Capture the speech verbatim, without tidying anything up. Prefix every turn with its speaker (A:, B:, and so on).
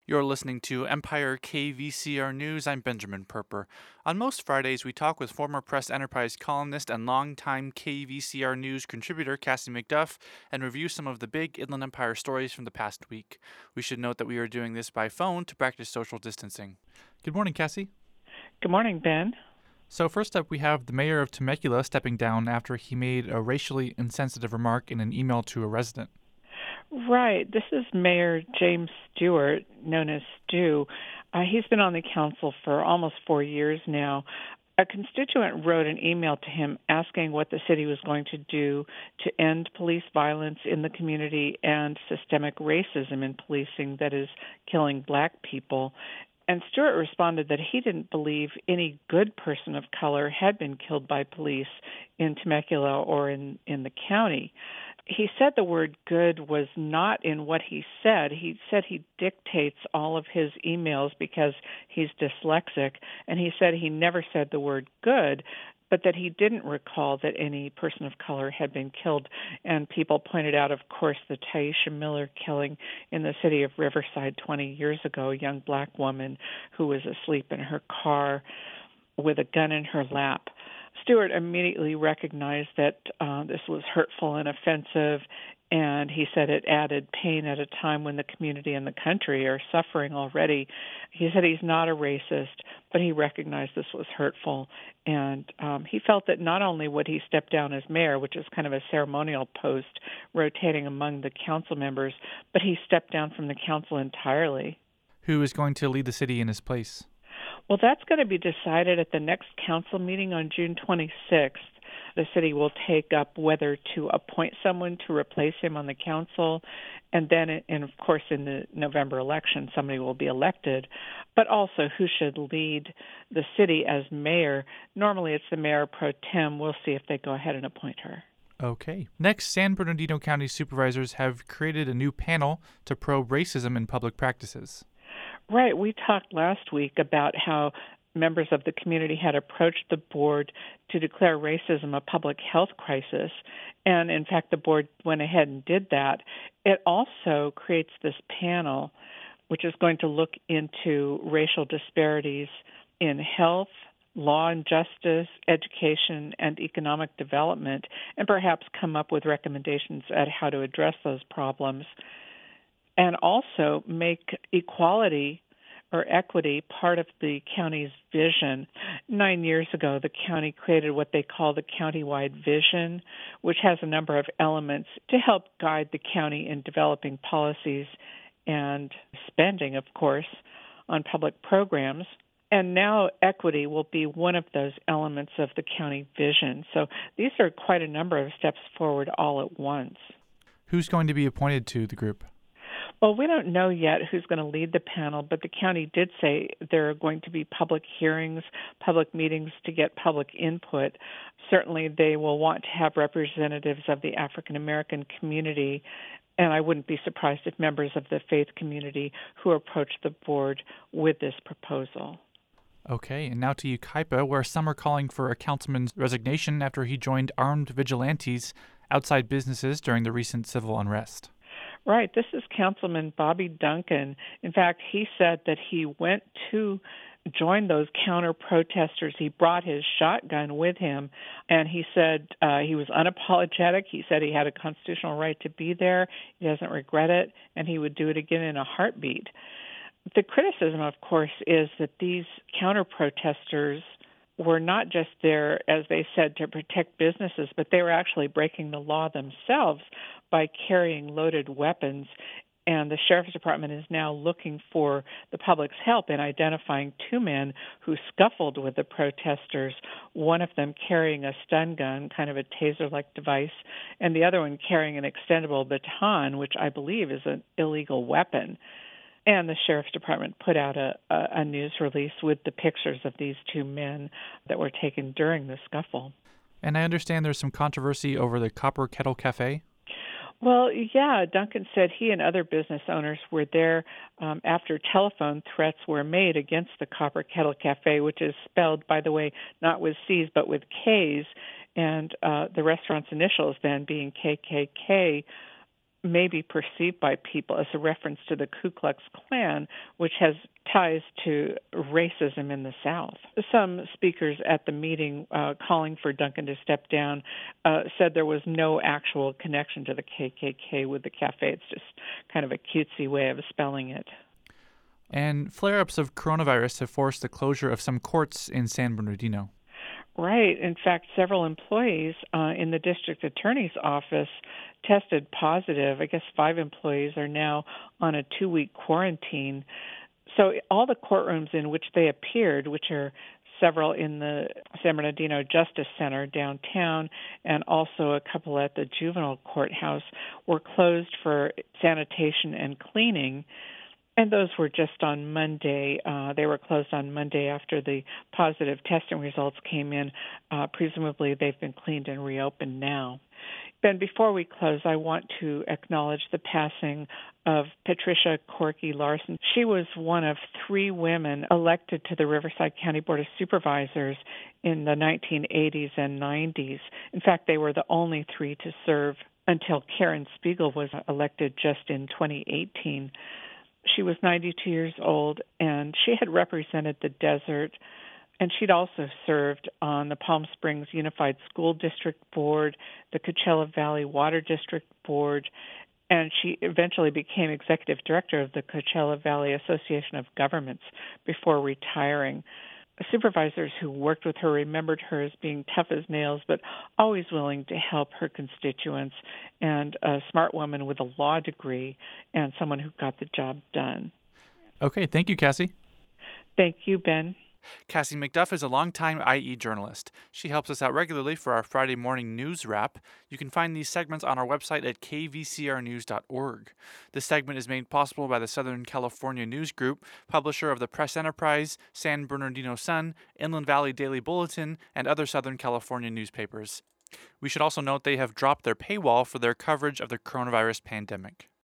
A: You're listening to Empire K V C R News. I'm Benjamin Perper. On most Fridays, we talk with former Press Enterprise columnist and longtime K V C R News contributor Cassie McDuff and review some of the big Inland Empire stories from the past week. We should note that we are doing this by phone to practice social distancing. Good morning, Cassie.
B: Good morning, Ben.
A: So first up, we have the mayor of Temecula stepping down after he made a racially insensitive remark in an email to a resident.
B: Right. This is Mayor James Stewart, known as Stu. Uh, he's been on the council for almost four years now. A constituent wrote an email to him asking what the city was going to do to end police violence in the community and systemic racism in policing that is killing black people. And Stewart responded that he didn't believe any good person of color had been killed by police in Temecula or in, in the county. He said the word good was not in what he said. He said he dictates all of his emails because he's dyslexic, and he said he never said the word good, but that he didn't recall that any person of color had been killed. And people pointed out, of course, the Taisha Miller killing in the city of Riverside twenty years ago, a young black woman who was asleep in her car with a gun in her lap. Stewart immediately recognized that uh, this was hurtful and offensive, and he said it added pain at a time when the community and the country are suffering already. He said he's not a racist, but he recognized this was hurtful, and um, he felt that not only would he step down as mayor, which is kind of a ceremonial post rotating among the council members, but he stepped down from the council entirely.
A: Who is going to lead the city in his place?
B: Well, that's going to be decided at the next council meeting on June twenty-sixth. The city will take up whether to appoint someone to replace him on the council, and then, and of course, in the November election, somebody will be elected, but also who should lead the city as mayor. Normally, it's the mayor pro tem. We'll see if they go ahead and appoint her.
A: Okay. Next, San Bernardino County supervisors have created a new panel to probe racism in public practices.
B: Right. We talked last week about how members of the community had approached the board to declare racism a public health crisis. And in fact, the board went ahead and did that. It also creates this panel, which is going to look into racial disparities in health, law and justice, education, and economic development, and perhaps come up with recommendations at how to address those problems. And also make equality or equity part of the county's vision. Nine years ago, the county created what they call the countywide vision, which has a number of elements to help guide the county in developing policies and spending, of course, on public programs. And now equity will be one of those elements of the county vision. So these are quite a number of steps forward all at once.
A: Who's going to be appointed to the group?
B: Well, we don't know yet who's going to lead the panel, but the county did say there are going to be public hearings, public meetings to get public input. Certainly they will want to have representatives of the African American community, and I wouldn't be surprised if members of the faith community who approach the board with this proposal.
A: Okay, and now to Yucaipa, where some are calling for a councilman's resignation after he joined armed vigilantes outside businesses during the recent civil unrest.
B: Right. This is Councilman Bobby Duncan. In fact, he said that he went to join those counter-protesters. He brought his shotgun with him, and he said uh, he was unapologetic. He said he had a constitutional right to be there. He doesn't regret it, and he would do it again in a heartbeat. The criticism, of course, is that these counter-protesters were not just there, as they said, to protect businesses, but they were actually breaking the law themselves by carrying loaded weapons. And the Sheriff's Department is now looking for the public's help in identifying two men who scuffled with the protesters, one of them carrying a stun gun, kind of a taser-like device, and the other one carrying an extendable baton, which I believe is an illegal weapon. And the Sheriff's Department put out a, a, a news release with the pictures of these two men that were taken during the scuffle.
A: And I understand there's some controversy over the Copper Kettle Cafe.
B: Well, yeah, Duncan said he and other business owners were there um, after telephone threats were made against the Copper Kettle Cafe, which is spelled, by the way, not with C's but with K's, and uh, the restaurant's initials then being K K K. may be perceived by people as a reference to the Ku Klux Klan, which has ties to racism in the South. Some speakers at the meeting uh, calling for Duncan to step down uh, said there was no actual connection to the K K K with the cafe. It's just kind of a cutesy way of spelling it.
A: And flare-ups of coronavirus have forced the closure of some courts in San Bernardino.
B: Right. In fact, several employees uh, in the district attorney's office tested positive. I guess five employees are now on a two-week quarantine. So all the courtrooms in which they appeared, which are several in the San Bernardino Justice Center downtown and also a couple at the juvenile courthouse, were closed for sanitation and cleaning. And those were just on Monday. Uh, they were closed on Monday after the positive testing results came in. Uh, presumably, they've been cleaned and reopened now. Ben, before we close, I want to acknowledge the passing of Patricia Corky Larson. She was one of three women elected to the Riverside County Board of Supervisors in the nineteen eighties and nineties. In fact, they were the only three to serve until Karen Spiegel was elected just in twenty eighteen. She was ninety-two years old, and she had represented the desert, and she'd also served on the Palm Springs Unified School District Board, the Coachella Valley Water District Board, and she eventually became executive director of the Coachella Valley Association of Governments before retiring. Supervisors who worked with her remembered her as being tough as nails, but always willing to help her constituents, and a smart woman with a law degree and someone who got the job done.
A: Okay, thank you, Cassie.
B: Thank you, Ben.
A: Cassie McDuff is a longtime I E journalist. She helps us out regularly for our Friday morning news wrap. You can find these segments on our website at k v c r news dot org. This segment is made possible by the Southern California News Group, publisher of the Press Enterprise, San Bernardino Sun, Inland Valley Daily Bulletin, and other Southern California newspapers. We should also note they have dropped their paywall for their coverage of the coronavirus pandemic.